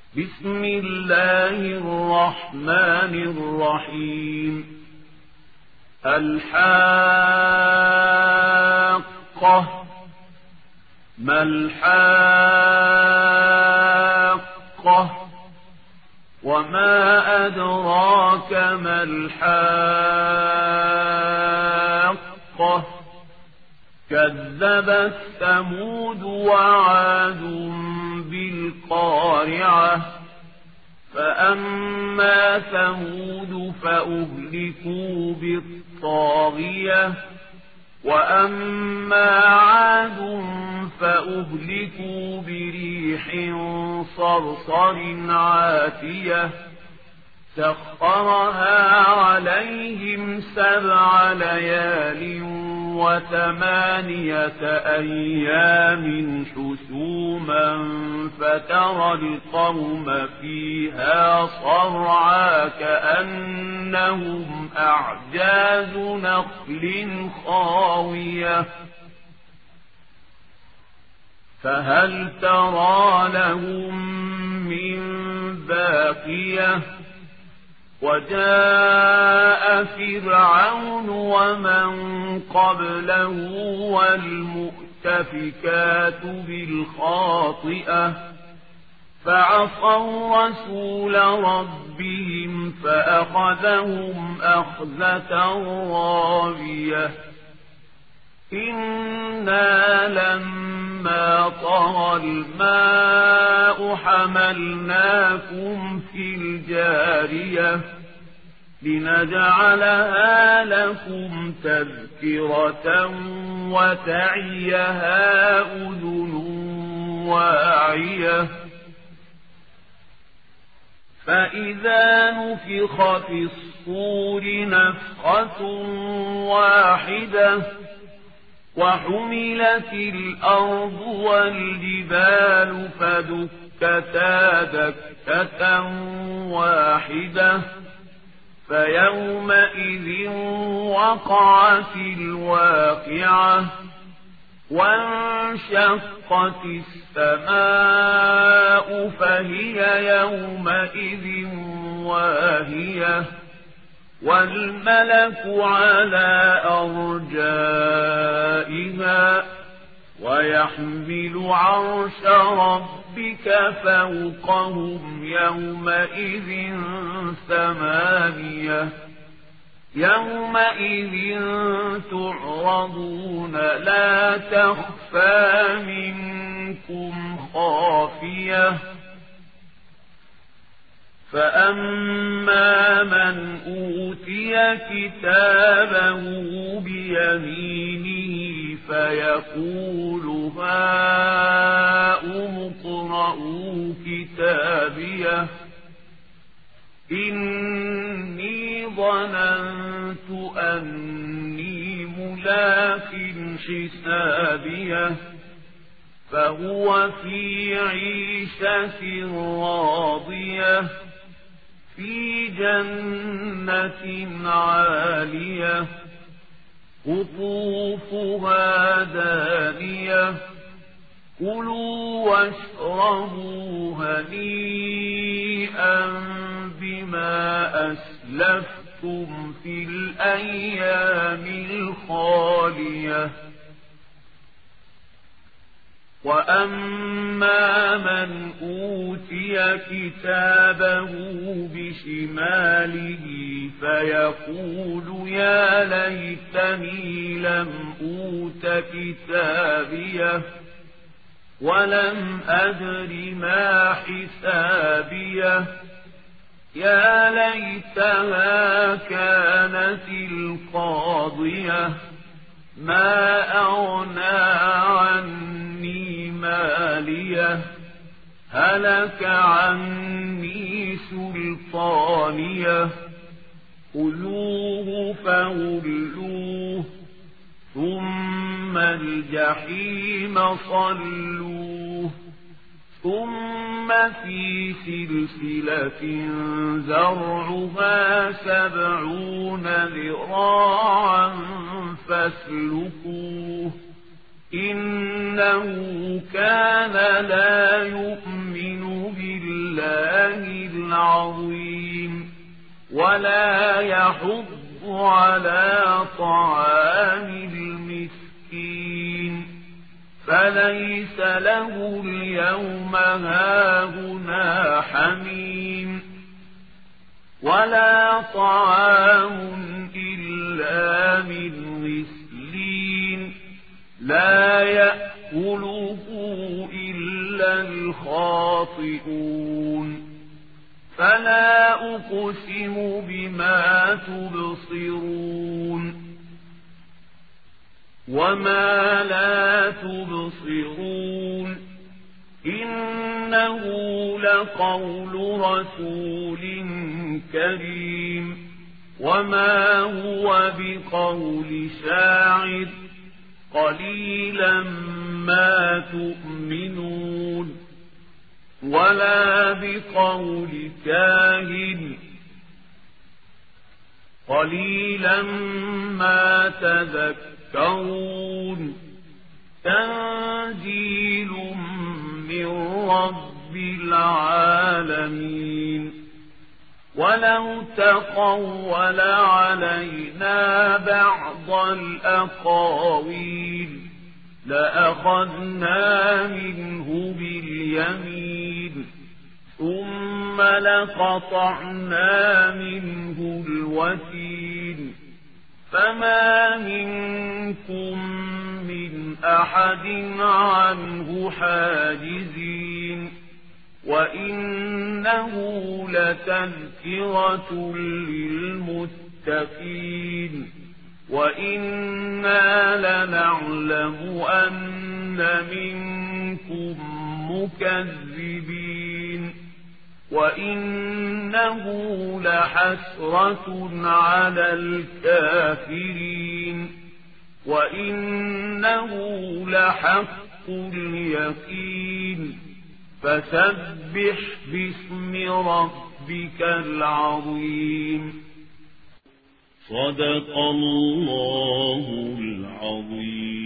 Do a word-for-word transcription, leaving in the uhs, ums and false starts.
بسم الله الرحمن الرحيم الحاقة ما الحاقة وما أدراك ما الحاقة كذبت ثمود وعاد بالقارعة فأما ثمود فأهلكوا بالطاغية وأما عاد فأهلكوا بريح صرصر عاتية سخرها عليهم سبع ليال وثمانية أيام حسوما فترى القوم فيها صرعا كأنهم أعجاز نخل خاوية فهل ترى لهم من باقية وجاء فرعون ومن قبله والمؤتفكات بالخاطئة فعصوا رسول ربهم فأخذهم أخذة رابية إنا لما طغى الماء حملناكم في الجارية لنجعلها لكم تذكرة وتعيها أذن واعية فإذا نفخ في الصور نفخة واحدة وحملت الأرض والجبال فدكتا دكة واحدة فيومئذ وقعت الواقعة وانشقت السماء فهي يومئذ واهية والملك على أرجائها ويحمل عرش ربك فوقهم يومئذ ثمانية يومئذ تعرضون لا تخفى منكم خافية فأما من أوتي كتابه بيمينه فيقول هاؤم اقرءوا كتابيه إني ظننت أني ملاق حسابيه فهو في عيشة راضية في جنة عالية قطوفها دانية كلوا واشربوا هنيئا بما أسلفتم في الأيام الخالية وأما من أوتي كتابه بشماله فيقول يا ليتني لم أوت كتابيه ولم أدر ما حسابيه يا ليتها كانت القاضية ما أغنى عني ماليه هلك عني سلطانيه خذوه فغلوه ثم الجحيم صلوه ثم في سلسلة زرعها سبعون ذراعا فاسلكوه إنه كان لا يؤمن بالله عظيم ولا يحض على طعام المسكين فليس له اليوم هاهنا حميم ولا طعام إلا من غسلين لا يأكله إلا الخاطئون فلا أقسم بما تبصرون وما لا تبصرون إنه لقول رسول كريم وما هو بقول شاعر قليلا ما تؤمنون ولا بقول كاهن قليلا ما تذكرون تنزيل من رب العالمين ولو تقول علينا بعض الأقاويل لأخذنا منه باليمين ثم لقطعنا منه الوتين فما منكم من أحد عنه حاجزين وإنه لتذكرة للمتقين وإنا لنعلم أن منكم مكذبين وإنه لحسرة على الكافرين وإنه لحق اليقين فسبح باسم ربك العظيم صدق الله العظيم.